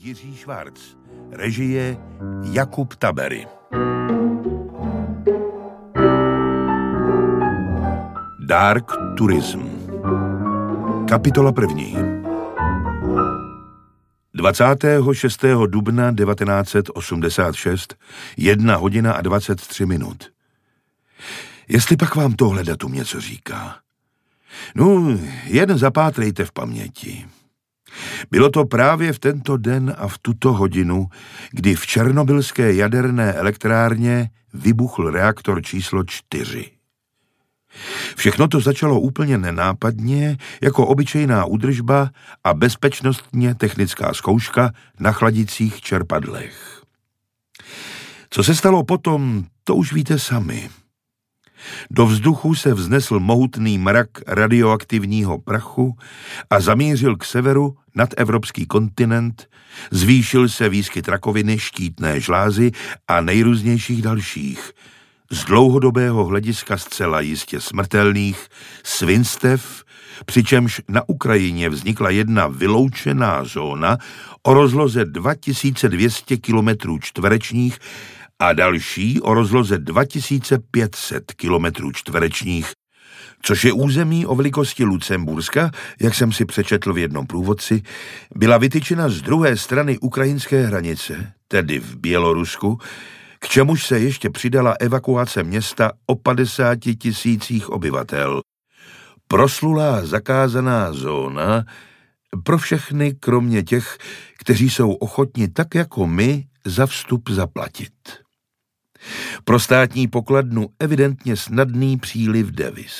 Jiří Švarc, režie Jakub Tabery. Dark Tourism. Kapitola 1. 26. dubna 1986, 1 hodina a 23 minut. Jestli pak vám tohle datum něco říká. No, jen zapátrejte v paměti. Bylo to právě v tento den a v tuto hodinu, kdy v černobylské jaderné elektrárně vybuchl reaktor číslo 4. Všechno to začalo úplně nenápadně, jako obyčejná údržba a bezpečnostně technická zkouška na chladicích čerpadlech. Co se stalo potom, to už víte sami. Do vzduchu se vznesl mohutný mrak radioaktivního prachu a zamířil k severu nad evropský kontinent, zvýšil se výskyt rakoviny, štítné žlázy a nejrůznějších dalších, z dlouhodobého hlediska zcela jistě smrtelných svinstev, přičemž na Ukrajině vznikla jedna vyloučená zóna o rozloze 2200 km čtverečních a další o rozloze 2500 km čtverečních, což je území o velikosti Lucemburska, jak jsem si přečetl v jednom průvodci, byla vytyčena z druhé strany ukrajinské hranice, tedy v Bělorusku, k čemuž se ještě přidala evakuace města o 50 000 obyvatel. Proslulá zakázaná zóna pro všechny, kromě těch, kteří jsou ochotni tak jako my za vstup zaplatit. Pro státní pokladnu evidentně snadný příliv deviz.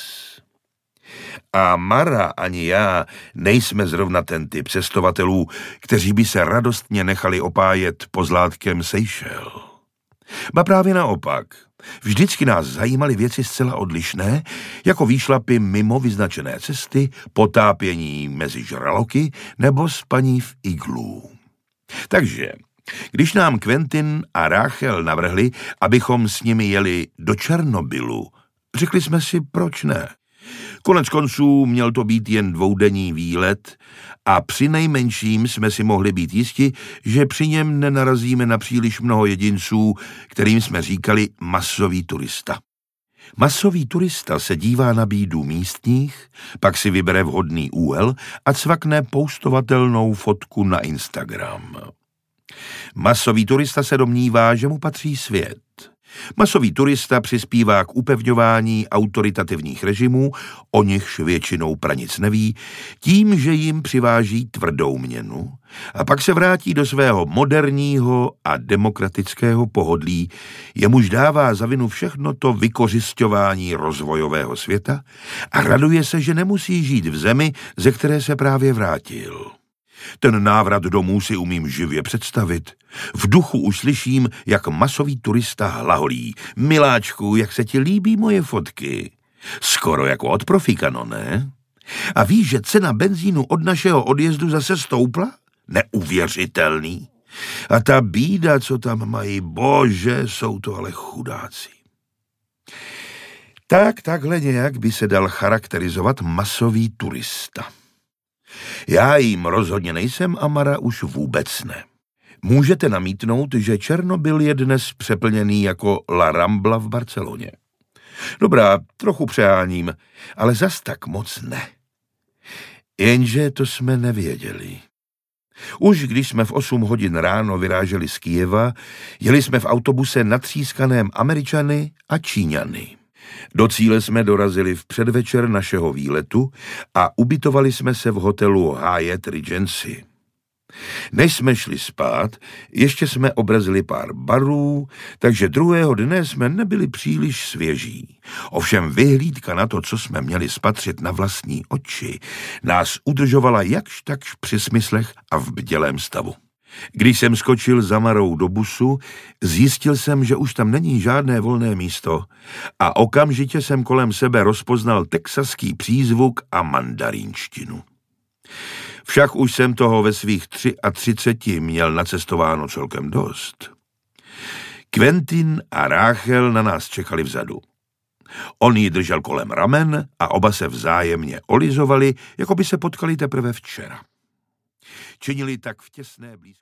A Mara ani já nejsme zrovna ten typ cestovatelů, kteří by se radostně nechali opájet pozlátkem Seychel. Ba právě naopak. Vždycky nás zajímaly věci zcela odlišné, jako výšlapy mimo vyznačené cesty, potápění mezi žraloky nebo spaní v iglu. Takže, když nám Quentin a Rachel navrhli, abychom s nimi jeli do Černobylu, řekli jsme si, proč ne. Konec konců měl to být jen dvoudenní výlet a přinejmenším jsme si mohli být jisti, že při něm nenarazíme na příliš mnoho jedinců, kterým jsme říkali masový turista. Masový turista se dívá na bídu místních, pak si vybere vhodný úhel a cvakne postovatelnou fotku na Instagram. Masový turista se domnívá, že mu patří svět. Masový turista přispívá k upevňování autoritativních režimů, o nichž většinou pranic neví, tím, že jim přiváží tvrdou měnu a pak se vrátí do svého moderního a demokratického pohodlí, jemuž dává za vinu všechno to vykořisťování rozvojového světa a raduje se, že nemusí žít v zemi, ze které se právě vrátil. Ten návrat domů si umím živě představit. V duchu už slyším, jak masový turista hlaholí. Miláčku, jak se ti líbí moje fotky? Skoro jako od profíka, no ne? A víš, že cena benzínu od našeho odjezdu zase stoupla? Neuvěřitelný. A ta bída, co tam mají, bože, jsou to ale chudáci. Takhle nějak by se dal charakterizovat masový turista. Já jim rozhodně nejsem a Mara už vůbec ne. Můžete namítnout, že Černobyl je dnes přeplněný jako La Rambla v Barceloně. Dobrá, trochu přeháním, ale zas tak moc ne. Jenže to jsme nevěděli. Už když jsme v 8 hodin ráno vyráželi z Kyjeva, jeli jsme v autobuse natřískaném Američany a Číňany. Do cíle jsme dorazili v předvečer našeho výletu a ubytovali jsme se v hotelu Hyatt Regency. Než jsme šli spát, ještě jsme obrazili pár barů, takže druhého dne jsme nebyli příliš svěží. Ovšem vyhlídka na to, co jsme měli spatřit na vlastní oči, nás udržovala jakž takž při smyslech a v bdělém stavu. Když jsem skočil za Marou do busu, zjistil jsem, že už tam není žádné volné místo a okamžitě jsem kolem sebe rozpoznal texaský přízvuk a mandarínštinu. Však už jsem toho ve svých 33 měl nacestováno celkem dost. Quentin a Rachel na nás čekali vzadu. On ji držel kolem ramen a oba se vzájemně olizovali, jako by se potkali teprve včera. Činili tak v těsné blízkosti.